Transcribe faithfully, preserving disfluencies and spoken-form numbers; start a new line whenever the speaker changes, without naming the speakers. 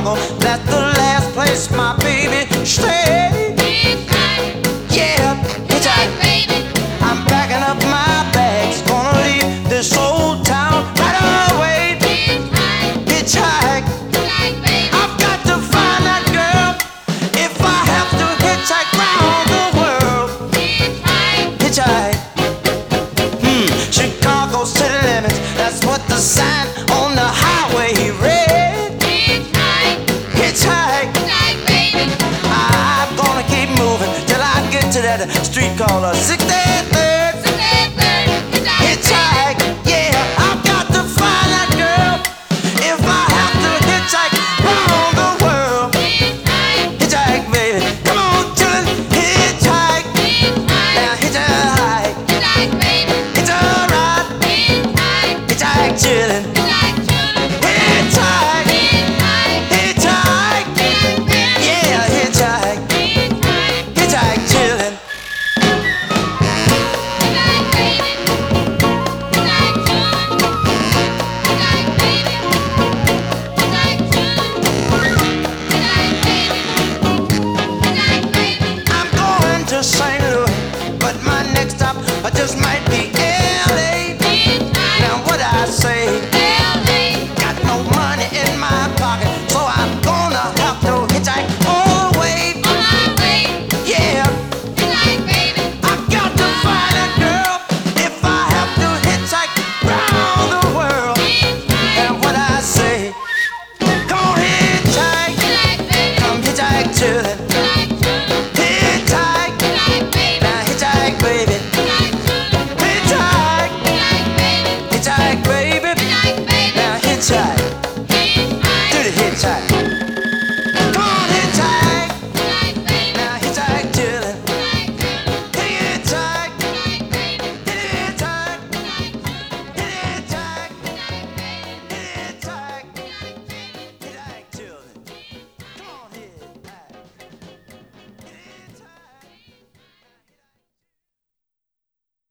Chicago, that's the last place my baby stayed. Yeah, hitchhike, baby. I'm packing up my bags, gonna leave this old town right away. Hitchhike, baby. I've got to find that girl if I have to hitchhike round the world. Hitchhike, hmm, Chicago city limits, that's what the sign on the highway read. Hitchhike, baby. I'm gonna keep moving till I get to that street called sixty-third.